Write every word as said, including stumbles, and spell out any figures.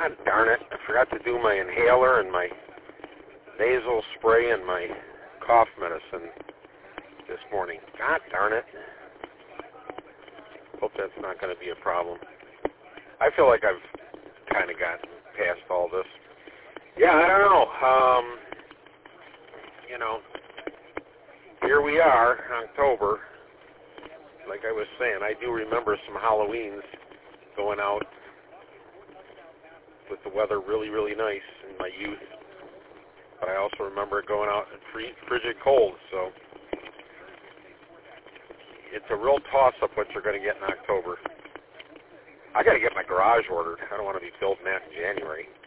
God darn it. I forgot to do my inhaler and my nasal spray and my cough medicine this morning. God darn it. Hope that's not going to be a problem. I feel like I've kind of gotten past all this. Yeah, I don't know. Um, you know, here we are, October. Like I was saying, I do remember some Halloweens going out with the weather really, really nice in my youth. But I also remember going out in free, frigid cold, so it's a real toss-up what you're going to get in October. I got to get my garage ordered. I don't want to be building that in January.